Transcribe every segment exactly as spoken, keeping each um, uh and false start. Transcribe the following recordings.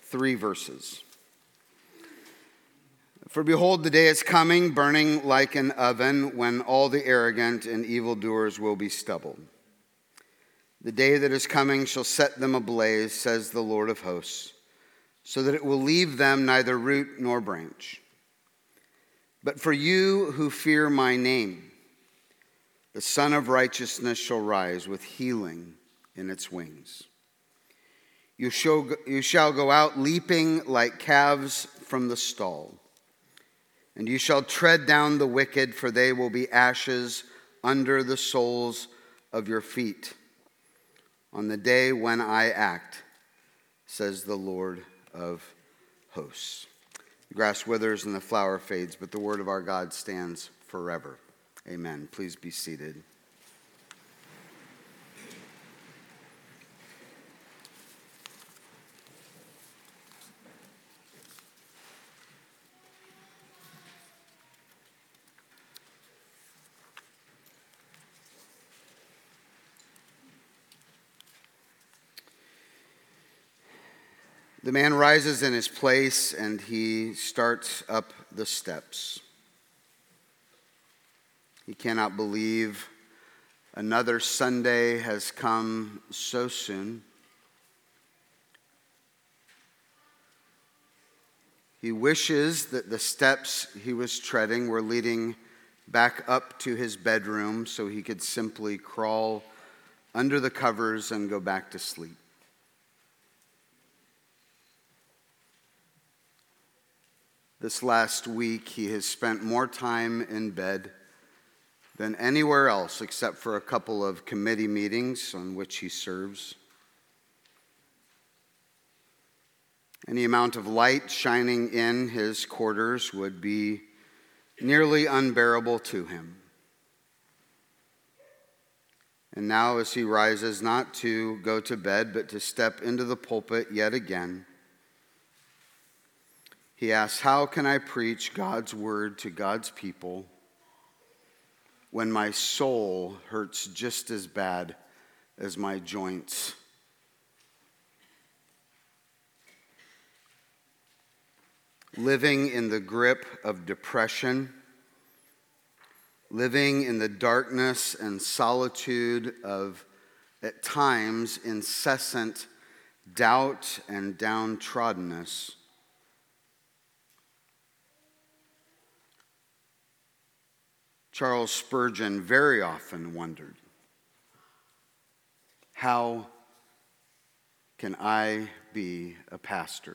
three verses. For behold, the day is coming, burning like an oven, when all the arrogant and evildoers will be stubble. The day that is coming shall set them ablaze, says the Lord of hosts, so that it will leave them neither root nor branch. But for you who fear my name, the Son of Righteousness shall rise with healing in its wings. You shall, you shall go out leaping like calves from the stall. And you shall tread down the wicked, for they will be ashes under the soles of your feet on the day when I act, says the Lord of hosts. The grass withers and the flower fades, but the word of our God stands forever. Amen. Please be seated. The man rises in his place and he starts up the steps. He cannot believe another Sunday has come so soon. He wishes that the steps he was treading were leading back up to his bedroom so he could simply crawl under the covers and go back to sleep. This last week, he has spent more time in bed than anywhere else except for a couple of committee meetings on which he serves. Any amount of light shining in his quarters would be nearly unbearable to him. And now as he rises, not to go to bed, but to step into the pulpit yet again, he asks, how can I preach God's word to God's people when my soul hurts just as bad as my joints? Living in the grip of depression, living in the darkness and solitude of, at times, incessant doubt and downtroddenness. Charles Spurgeon very often wondered, how can I be a pastor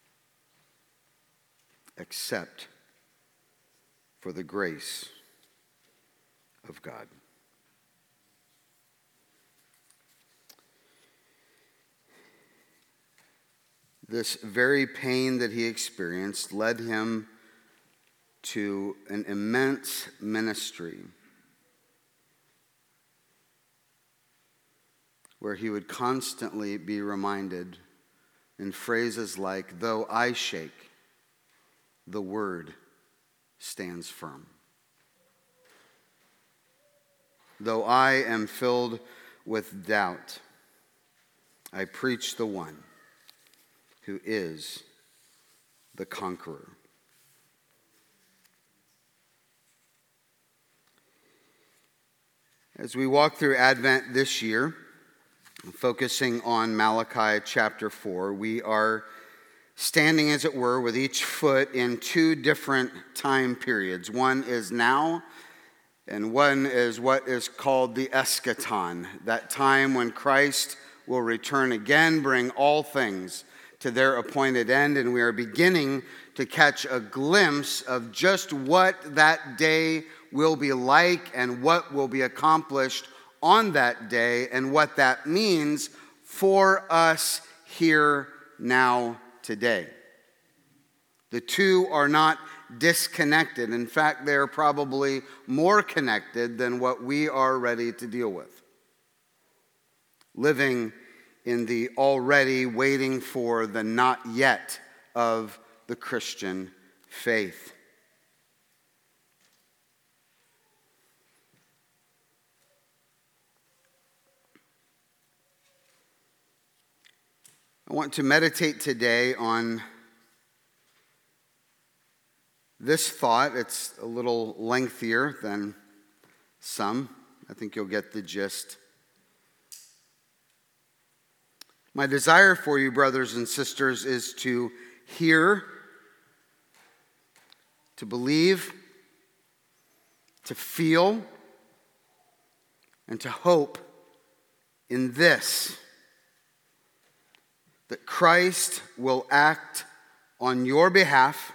except for the grace of God? This very pain that he experienced led him to an immense ministry where he would constantly be reminded in phrases like, though I shake, the word stands firm. Though I am filled with doubt, I preach the one who is the conqueror. As we walk through Advent this year, focusing on Malachi chapter four, we are standing, as it were, with each foot in two different time periods. One is now, and one is what is called the eschaton, that time when Christ will return again, bring all things to their appointed end, and we are beginning to catch a glimpse of just what that day will be like and what will be accomplished on that day and what that means for us here now today. The two are not disconnected. In fact, they are probably more connected than what we are ready to deal with. Living in the already waiting for the not yet of the Christian faith. I want to meditate today on this thought. It's a little lengthier than some. I think you'll get the gist. My desire for you, brothers and sisters, is to hear, to believe, to feel, and to hope in this, that Christ will act on your behalf,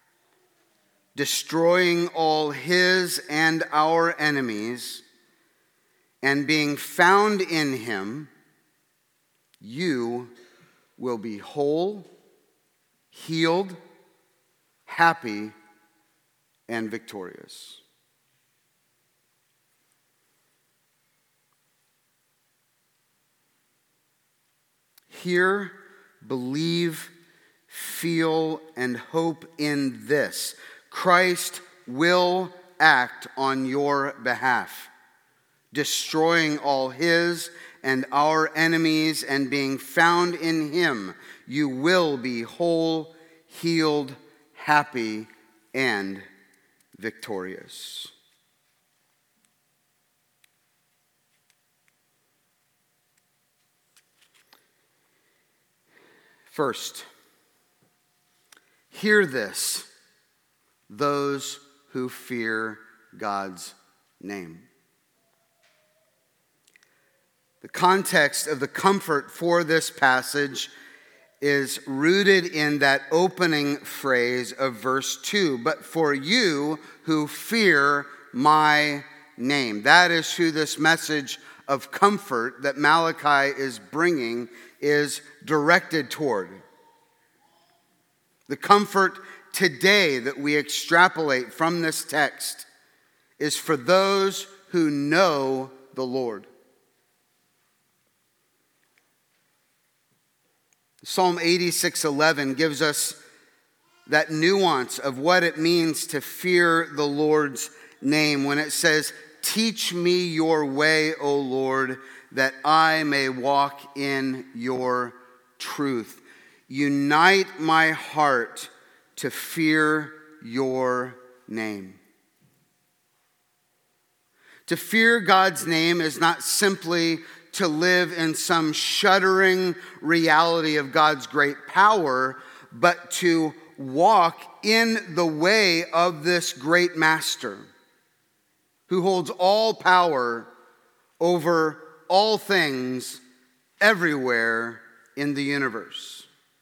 destroying all his and our enemies, and being found in him, you will be whole, healed, happy, and victorious. Hear, believe, feel, and hope in this. Christ will act on your behalf, destroying all his and our enemies, and being found in him, you will be whole, healed, happy, and victorious. First, hear this, those who fear God's name. The context of the comfort for this passage is rooted in that opening phrase of verse two. But for you who fear my name. That is who this message of comfort that Malachi is bringing is directed toward. The comfort today that we extrapolate from this text is for those who know the Lord. Psalm eighty-six eleven gives us that nuance of what it means to fear the Lord's name when it says, "Teach me your way, O Lord, that I may walk in your truth. Unite my heart to fear your name." To fear God's name is not simply to live in some shuddering reality of God's great power, but to walk in the way of this great master who holds all power over all things everywhere in the universe.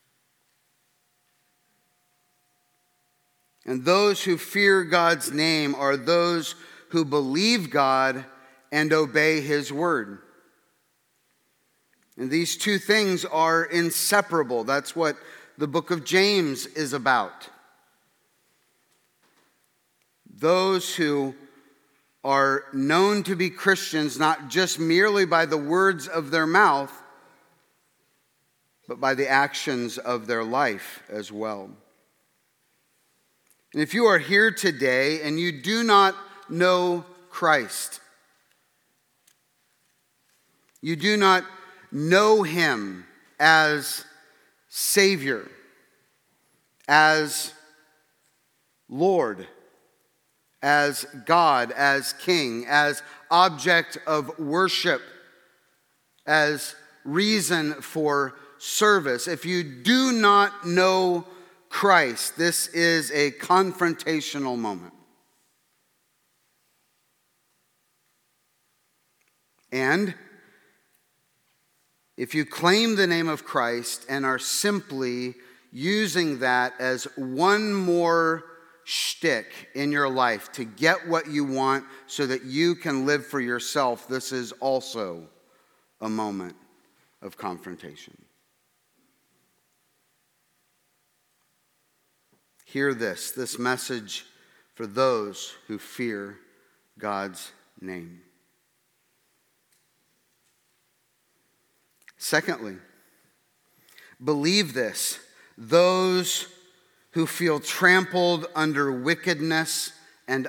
And those who fear God's name are those who believe God and obey his word. And these two things are inseparable. That's what the book of James is about. Those who are known to be Christians not just merely by the words of their mouth, but by the actions of their life as well. And if you are here today and you do not know Christ, you do not know him as Savior, as Lord, as God, as King, as object of worship, as reason for service. If you do not know Christ, this is a confrontational moment. And if you claim the name of Christ and are simply using that as one more shtick in your life to get what you want so that you can live for yourself, this is also a moment of confrontation. Hear this, this message for those who fear God's name. Secondly, believe this, those who feel trampled under wickedness and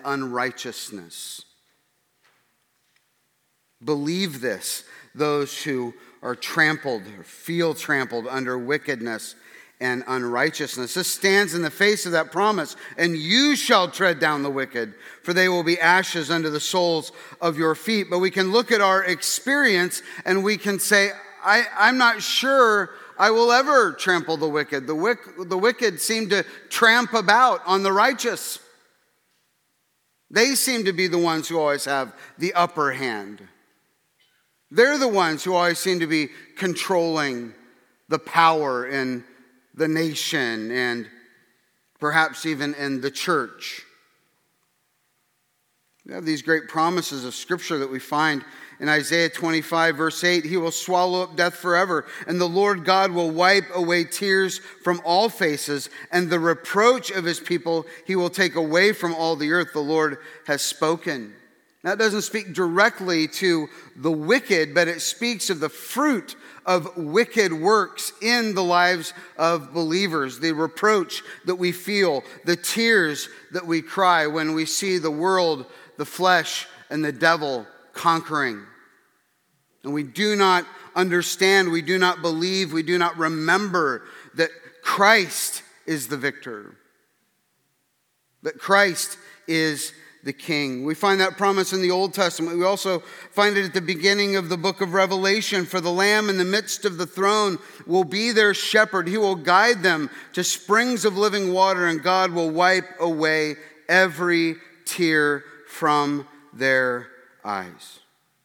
unrighteousness. Believe this, those who are trampled, or feel trampled under wickedness and unrighteousness. This stands in the face of that promise. And you shall tread down the wicked, for they will be ashes under the soles of your feet. But we can look at our experience and we can say, I, I'm not sure I will ever trample the wicked. The, wick, the wicked seem to tramp about on the righteous. They seem to be the ones who always have the upper hand. They're the ones who always seem to be controlling the power in the nation and perhaps even in the church. We have these great promises of Scripture that we find in Isaiah twenty-five, verse eight. He will swallow up death forever, and the Lord God will wipe away tears from all faces, and the reproach of his people he will take away from all the earth. The Lord has spoken. That doesn't speak directly to the wicked, but it speaks of the fruit of wicked works in the lives of believers. The reproach that we feel, the tears that we cry when we see the world, the flesh, and the devil conquering. And we do not understand, we do not believe, we do not remember that Christ is the victor. That Christ is the King. We find that promise in the Old Testament. We also find it at the beginning of the book of Revelation. For the Lamb in the midst of the throne will be their shepherd. He will guide them to springs of living water, and God will wipe away every tear from their eyes.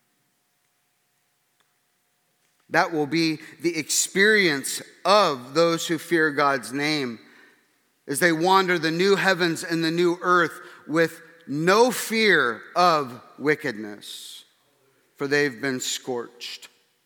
That will be the experience of those who fear God's name as they wander the new heavens and the new earth with no fear of wickedness, for they've been scorched.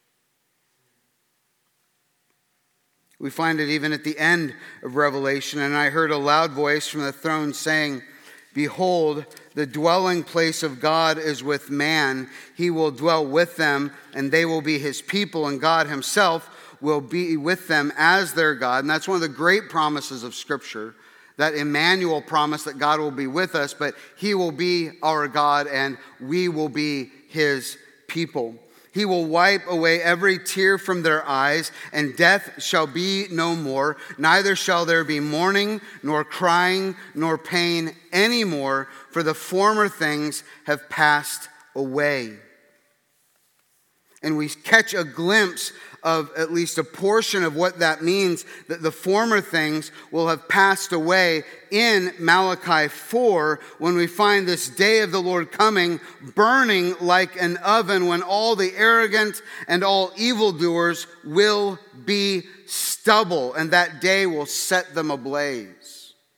We find it even at the end of Revelation. And I heard a loud voice from the throne saying, behold, the dwelling place of God is with man. He will dwell with them, and they will be his people, and God himself will be with them as their God. And that's one of the great promises of Scripture, that Emmanuel promise that God will be with us, but he will be our God and we will be his people. He will wipe away every tear from their eyes, and death shall be no more. Neither shall there be mourning, nor crying, nor pain anymore, for the former things have passed away. And we catch a glimpse of at least a portion of what that means, that the former things will have passed away in Malachi four, when we find this day of the Lord coming, burning like an oven, when all the arrogant and all evildoers will be stubble, and that day will set them ablaze.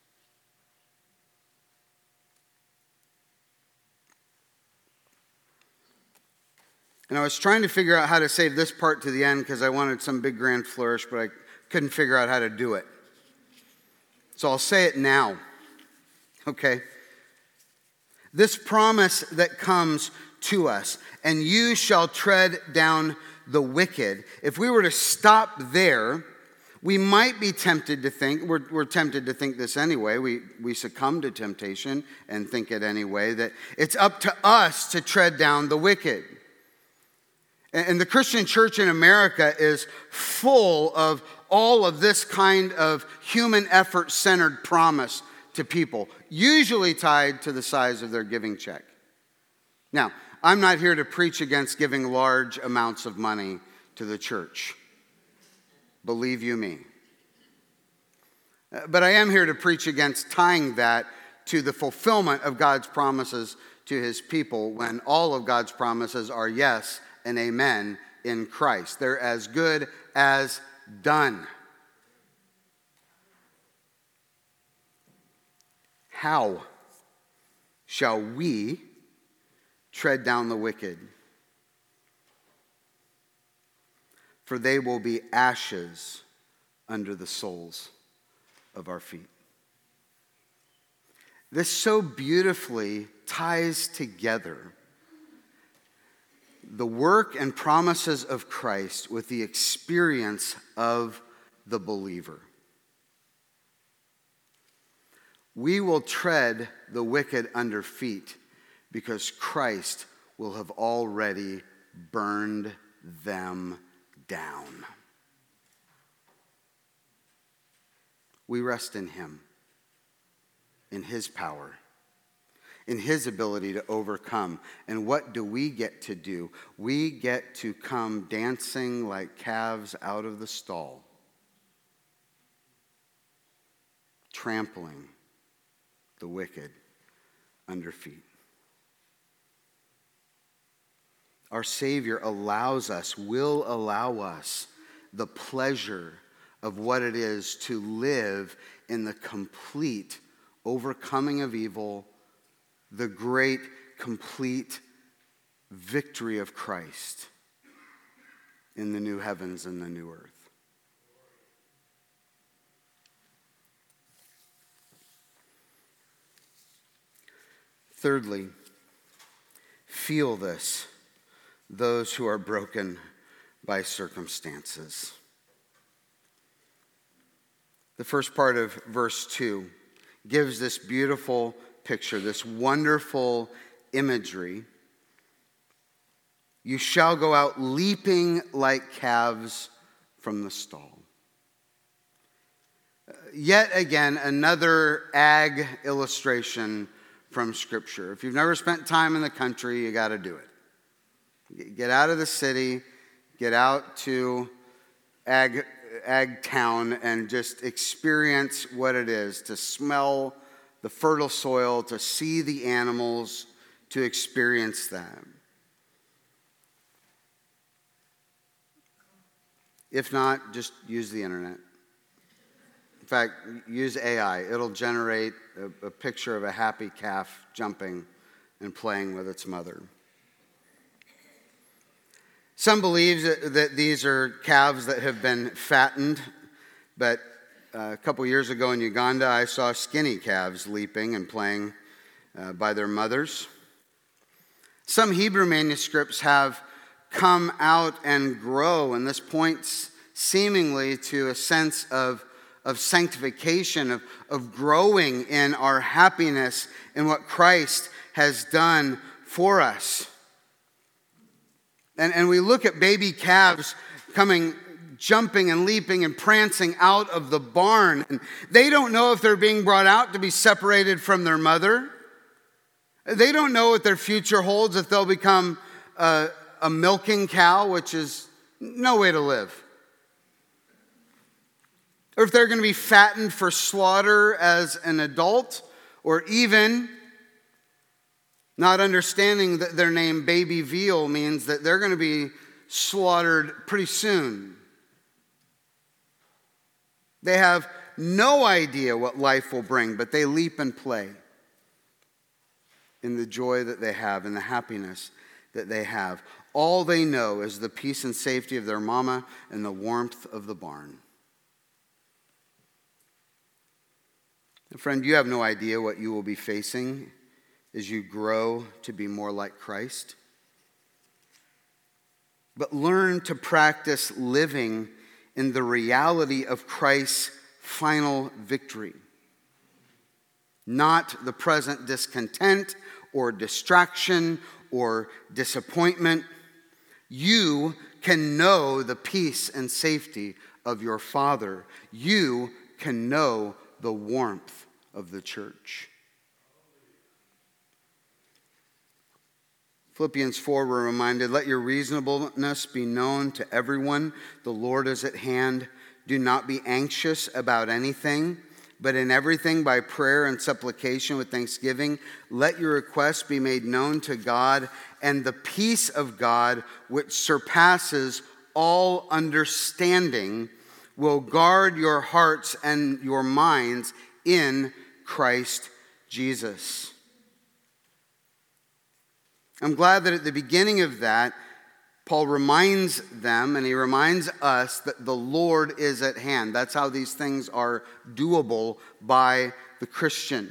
And I was trying to figure out how to save this part to the end because I wanted some big grand flourish, but I couldn't figure out how to do it. So I'll say it now. Okay? This promise that comes to us, and you shall tread down the wicked. If we were to stop there, we might be tempted to think, we're, we're tempted to think this anyway, we, we succumb to temptation and think it anyway, that it's up to us to tread down the wicked. And the Christian church in America is full of all of this kind of human effort-centered promise to people, usually tied to the size of their giving check. Now, I'm not here to preach against giving large amounts of money to the church. Believe you me. But I am here to preach against tying that to the fulfillment of God's promises to his people, when all of God's promises are yes and amen in Christ. They're as good as done. How shall we tread down the wicked? For they will be ashes under the soles of our feet. This so beautifully ties together the work and promises of Christ with the experience of the believer. We will tread the wicked under feet because Christ will have already burned them down. We rest in him, in his power, in his ability to overcome. And what do we get to do? We get to come dancing like calves out of the stall, trampling the wicked under feet. Our Savior allows us, will allow us the pleasure of what it is to live in the complete overcoming of evil, the great complete victory of Christ in the new heavens and the new earth. Thirdly, feel this, those who are broken by circumstances. The first part of verse two gives this beautiful picture, this wonderful imagery. You shall go out leaping like calves from the stall. Yet again, another ag illustration from Scripture. If you've never spent time in the country, you got to do it. Get out of the city, get out to ag ag town and just experience what it is to smell the fertile soil, to see the animals, to experience that. If not, just use the internet. In fact, use A I. It'll generate a, a picture of a happy calf jumping and playing with its mother. Some believe that these are calves that have been fattened, but a couple years ago in Uganda, I saw skinny calves leaping and playing uh, by their mothers. Some Hebrew manuscripts have come out and grow, and this points seemingly to a sense of, of sanctification, of, of growing in our happiness in what Christ has done for us. And, and we look at baby calves coming, jumping and leaping and prancing out of the barn. And they don't know if they're being brought out to be separated from their mother. They don't know what their future holds, if they'll become a, a milking cow, which is no way to live. Or if they're going to be fattened for slaughter as an adult, or even not understanding that their name baby veal means that they're going to be slaughtered pretty soon. They have no idea what life will bring, but they leap and play in the joy that they have, in the happiness that they have. All they know is the peace and safety of their mama and the warmth of the barn. Friend, you have no idea what you will be facing as you grow to be more like Christ. But learn to practice living in the reality of Christ's final victory. Not the present discontent or distraction or disappointment. You can know the peace and safety of your Father. You can know the warmth of the church. Philippians four, we're reminded, let your reasonableness be known to everyone. The Lord is at hand. Do not be anxious about anything, but in everything by prayer and supplication with thanksgiving, let your requests be made known to God, and the peace of God, which surpasses all understanding, will guard your hearts and your minds in Christ Jesus. I'm glad that at the beginning of that, Paul reminds them and he reminds us that the Lord is at hand. That's how these things are doable by the Christian.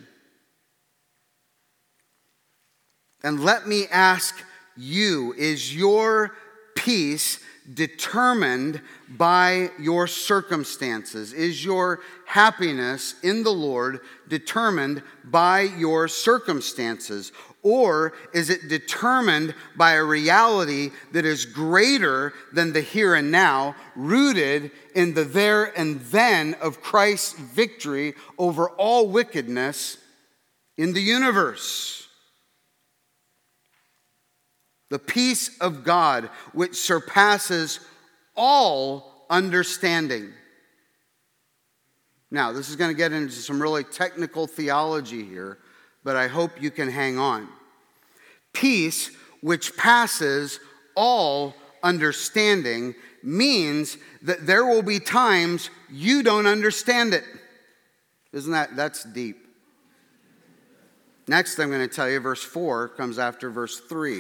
And let me ask you, is your peace determined by your circumstances? Is your happiness in the Lord determined by your circumstances? Or is it determined by a reality that is greater than the here and now, rooted in the there and then of Christ's victory over all wickedness in the universe? The peace of God, which surpasses all understanding. Now, this is going to get into some really technical theology here, but I hope you can hang on. Peace, which passes all understanding, means that there will be times you don't understand it. Isn't that, that's deep. Next, I'm going to tell you, verse four comes after verse three.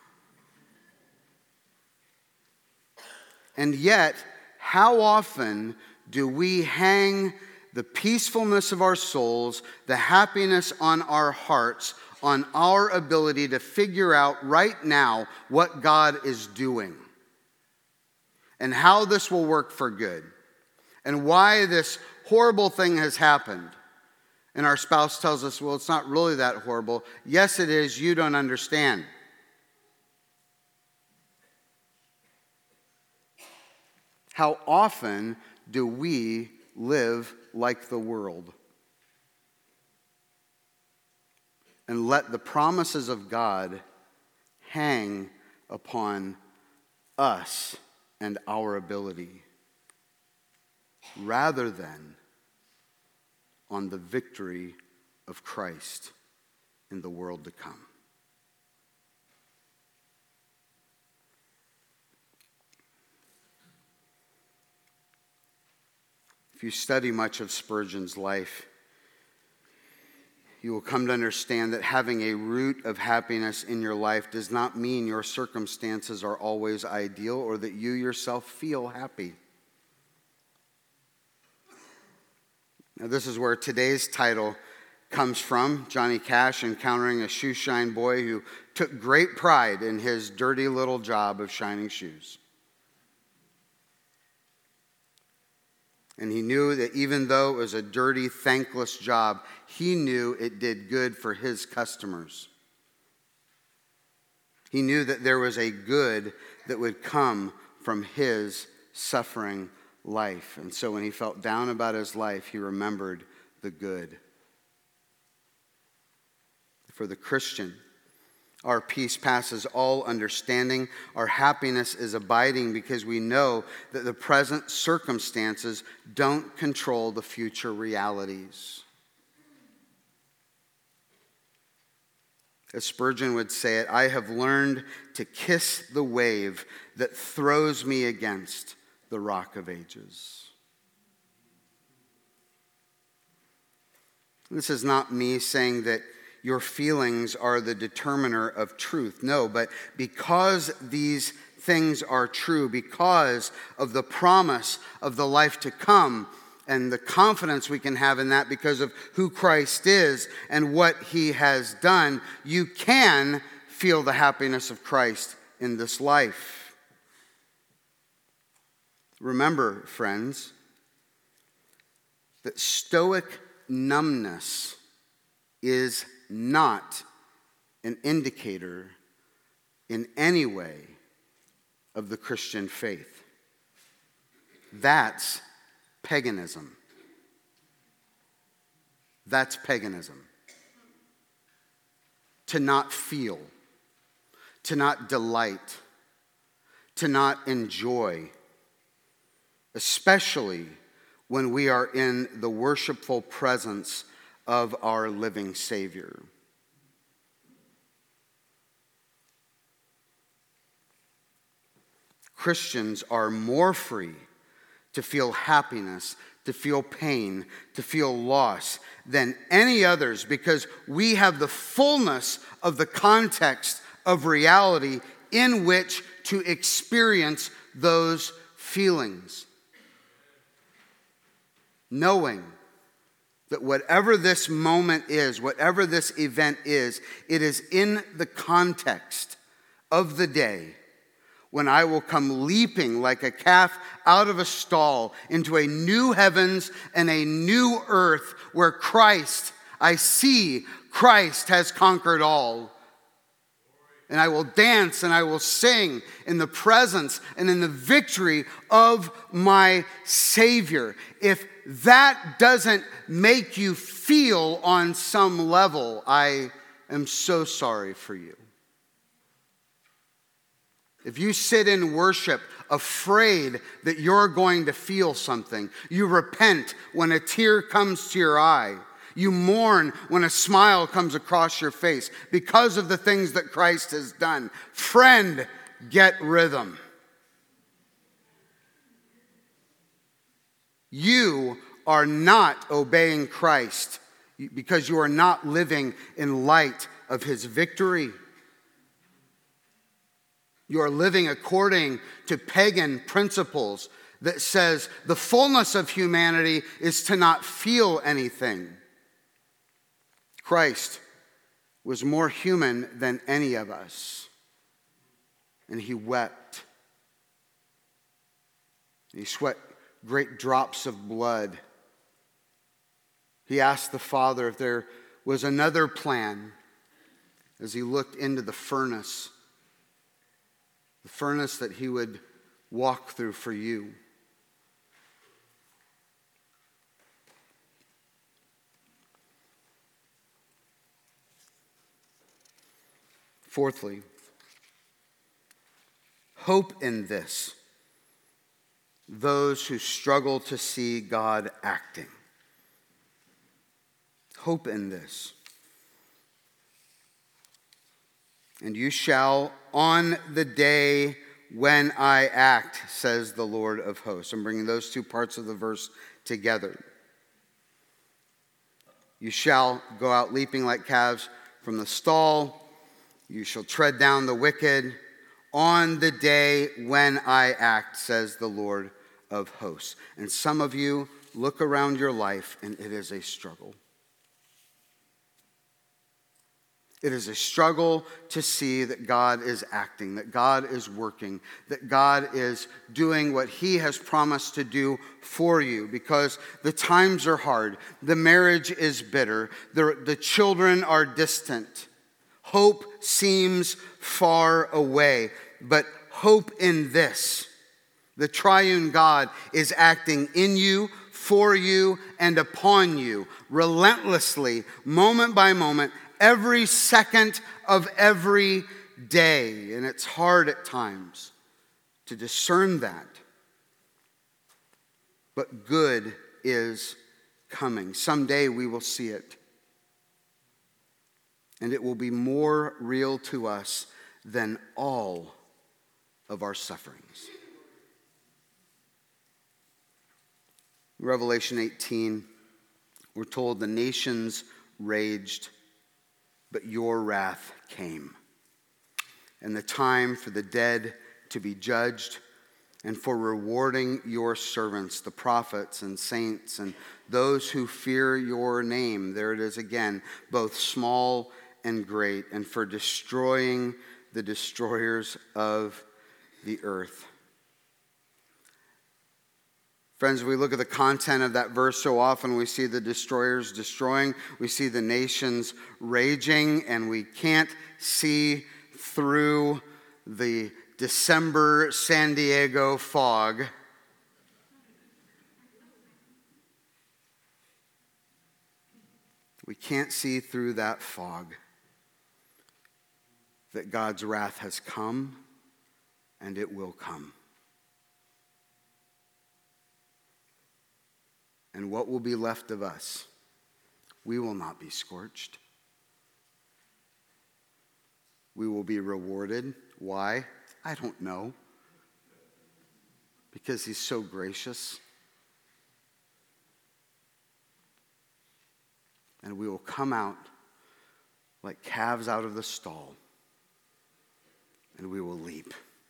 And yet, how often do we hang the peacefulness of our souls, the happiness on our hearts, on our ability to figure out right now what God is doing and how this will work for good and why this horrible thing has happened. And our spouse tells us, well, it's not really that horrible. Yes, it is. You don't understand. How often do we live like the world and let the promises of God hang upon us and our ability rather than on the victory of Christ in the world to come? If you study much of Spurgeon's life, you will come to understand that having a root of happiness in your life does not mean your circumstances are always ideal or that you yourself feel happy. Now, this is where today's title comes from. Johnny Cash encountering a shoeshine boy who took great pride in his dirty little job of shining shoes. And he knew that even though it was a dirty, thankless job, he knew it did good for his customers. He knew that there was a good that would come from his suffering life. And so when he felt down about his life, he remembered the good. For the Christian, our peace passes all understanding. Our happiness is abiding because we know that the present circumstances don't control the future realities. As Spurgeon would say it, I have learned to kiss the wave that throws me against the rock of ages. This is not me saying that your feelings are the determiner of truth. No, but because these things are true, because of the promise of the life to come and the confidence we can have in that because of who Christ is and what he has done, you can feel the happiness of Christ in this life. Remember, friends, that stoic numbness is not an indicator in any way of the Christian faith. That's paganism. That's paganism. To not feel, to not delight, to not enjoy, especially when we are in the worshipful presence of our living Savior. Christians are more free to feel happiness, to feel pain, to feel loss than any others because we have the fullness of the context of reality in which to experience those feelings. Knowing that whatever this moment is, whatever this event is, it is in the context of the day when I will come leaping like a calf out of a stall into a new heavens and a new earth where Christ, I see Christ has conquered all. And I will dance and I will sing in the presence and in the victory of my Savior. If that doesn't make you feel on some level, I am so sorry for you. If you sit in worship afraid that you're going to feel something, you repent when a tear comes to your eye, you mourn when a smile comes across your face because of the things that Christ has done. Friend, get rhythm. You are not obeying Christ because you are not living in light of his victory. You are living according to pagan principles that says the fullness of humanity is to not feel anything. Christ was more human than any of us, and he wept. He sweat great drops of blood. He asked the Father if there was another plan as he looked into the furnace, the furnace that he would walk through for you. Fourthly, hope in this, those who struggle to see God acting. Hope in this. And you shall, on the day when I act, says the Lord of hosts. I'm bringing those two parts of the verse together. You shall go out leaping like calves from the stall. You shall tread down the wicked on the day when I act, says the Lord of hosts. And some of you look around your life and it is a struggle. It is a struggle to see that God is acting, that God is working, that God is doing what he has promised to do for you, because the times are hard, the marriage is bitter, the, the children are distant. Hope seems far away, but hope in this. The triune God is acting in you, for you, and upon you, relentlessly, moment by moment, every second of every day. And it's hard at times to discern that. But good is coming. Someday we will see it. And it will be more real to us than all of our sufferings. Revelation eighteen, we're told the nations raged, but your wrath came. And the time for the dead to be judged, and for rewarding your servants, the prophets and saints, and those who fear your name. There it is again, both small and great, and for destroying the destroyers of the earth. Friends, we look at the content of that verse so often, we see the destroyers destroying, we see the nations raging, and we can't see through the December San Diego fog. We can't see through that fog that God's wrath has come and it will come. And what will be left of us? We will not be scorched. We will be rewarded. Why? I don't know. Because he's so gracious. And we will come out like calves out of the stall. And we will leap.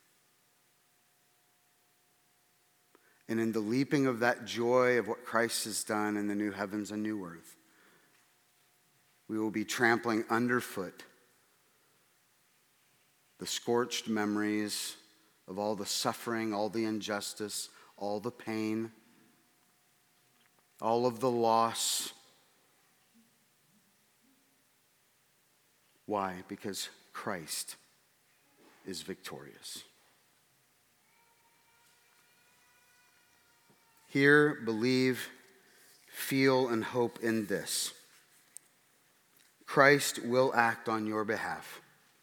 And in the leaping of that joy of what Christ has done in the new heavens and new earth, we will be trampling underfoot the scorched memories of all the suffering, all the injustice, all the pain, all of the loss. Why? Because Christ is victorious. Hear, believe, feel, and hope in this. Christ will act on your behalf,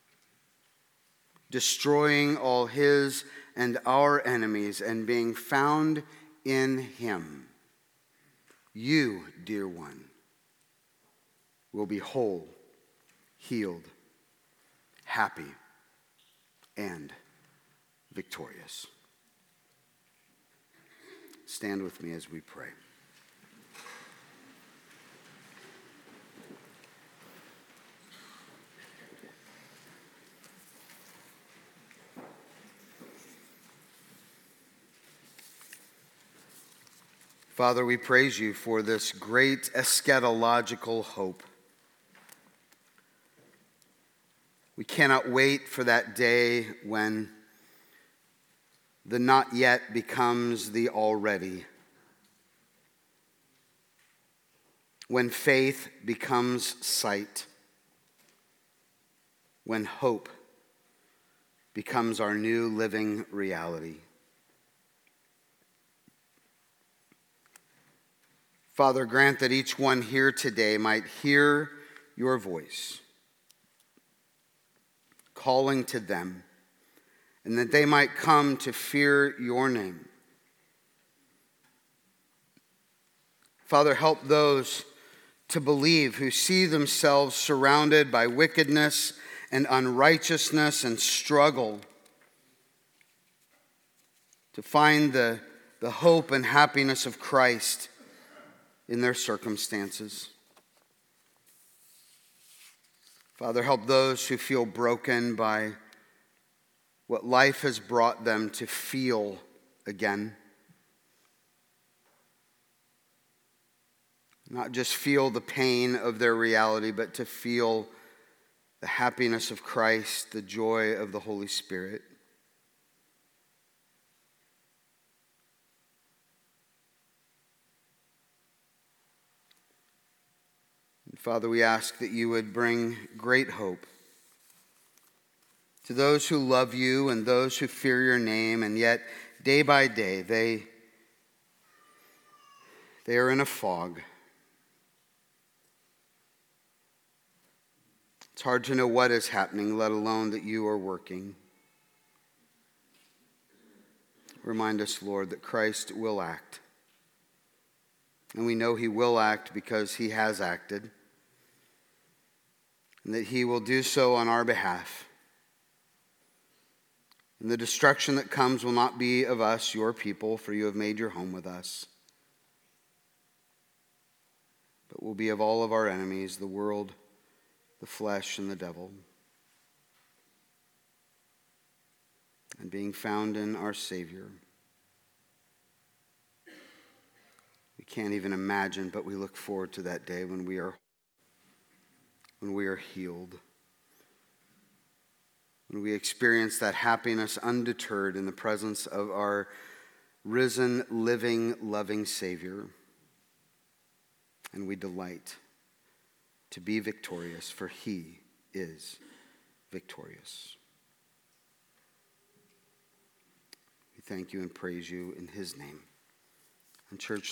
destroying all his and our enemies and being found in him. You, dear one, will be whole, healed, happy, and victorious. Stand with me as we pray. Father, we praise you for this great eschatological hope. We cannot wait for that day when the not yet becomes the already. When faith becomes sight. When hope becomes our new living reality. Father, grant that each one here today might hear your voice, calling to them, and that they might come to fear your name. Father, help those to believe who see themselves surrounded by wickedness and unrighteousness and struggle to find the, the hope and happiness of Christ in their circumstances. Father, help those who feel broken by what life has brought them to feel again. Not just feel the pain of their reality, but to feel the happiness of Christ, the joy of the Holy Spirit. Father, we ask that you would bring great hope to those who love you and those who fear your name, and yet day by day they, they are in a fog. It's hard to know what is happening, let alone that you are working. Remind us, Lord, that Christ will act. And we know he will act because he has acted. And that he will do so on our behalf. And the destruction that comes will not be of us, your people, for you have made your home with us, but will be of all of our enemies, the world, the flesh, and the devil. And being found in our Savior. We can't even imagine, but we look forward to that day when we are when we are healed, when we experience that happiness undeterred in the presence of our risen, living, loving Savior. And we delight to be victorious, for he is victorious. We thank you and praise you in his name. And church,